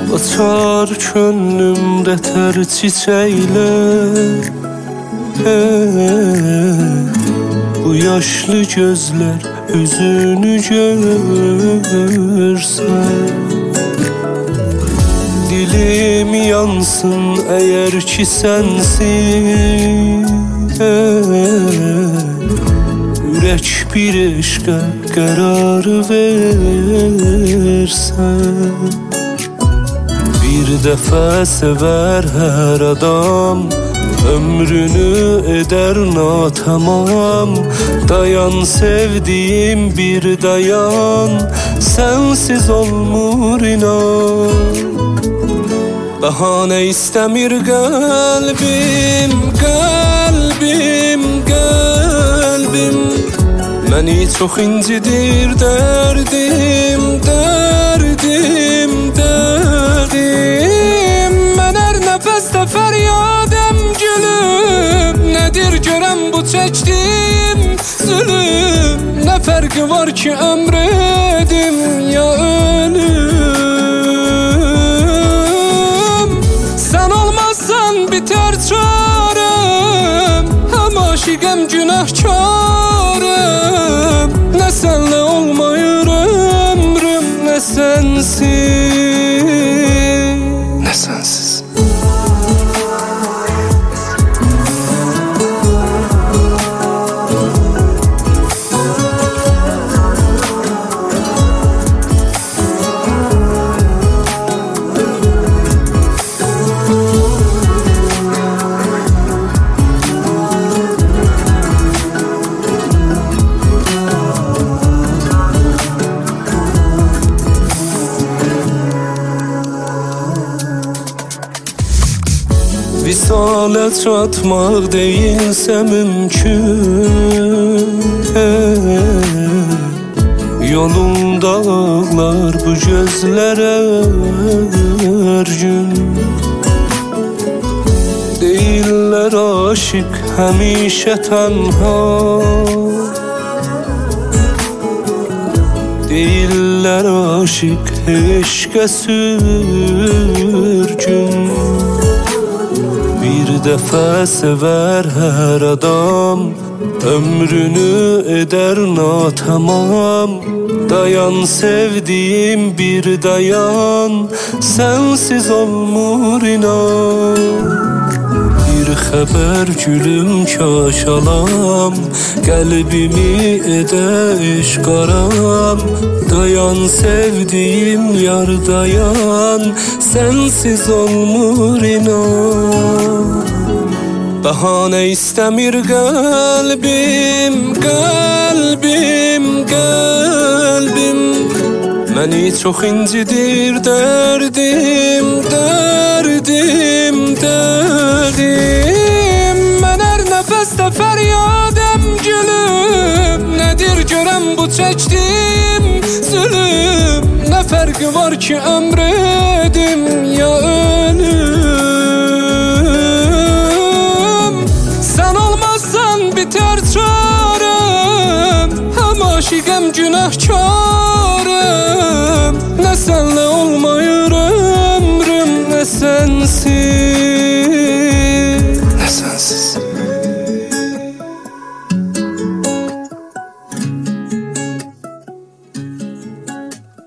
Açar könlümdə tər çiçəklər. Bu yaşlı gözlər üzünü görsən. Dilim yansın əgər ki sənsin. Ürək bir eşqə qərar versən. Bir dəfə sevər hər adam, ömrünü eder natamam. Dayan sevdiğim bir dayan, sensiz olmur inan. Bahane istemir kalbim, kalbim, kalbim. Məni çox incidir derdim, derdim, derdim. Mən hər nəfəsdə fəryadəm gülüm. Nədir görəm bu çəkdim zulüm? Nə fərqi var ki ömrədim ya ölüm? Sən olmazsan biter çarəm, həm aşiqəm günahkarım. Nə sənlə olmayır ömrüm, nə sensin, nə sensiz. Visale çatmaq değilsə mümkün. Yolunda ağlar bu gözlərə hər gün. Deyirlər aşık həmişə tənha. Deyirlər aşık eşqə sürgün. Bir dəfə sevər hər adam, ömrünü eder natamam. Dayan sevdiğim bir dayan, sensiz olmur inan. Bir xəbər gülüm kaş alam, qəlbimi edə eşq aram. Dayan sevdiğim yar dayan, sensiz olmur inan. Bahane istemir kalbim, kalbim, kalbim. Məni çox incidir derdim, derdim, derdim. Mən hər nəfəsdə fəryadəm gülüm. Nədir görəm bu çəkdim zulüm? Nə fərqi var ki ömrədim ya ölüm? Sən olmazsan biter çarəm, həm aşiqəm günahkarım. Nə sənlə olmayır ömrüm, nə sensin.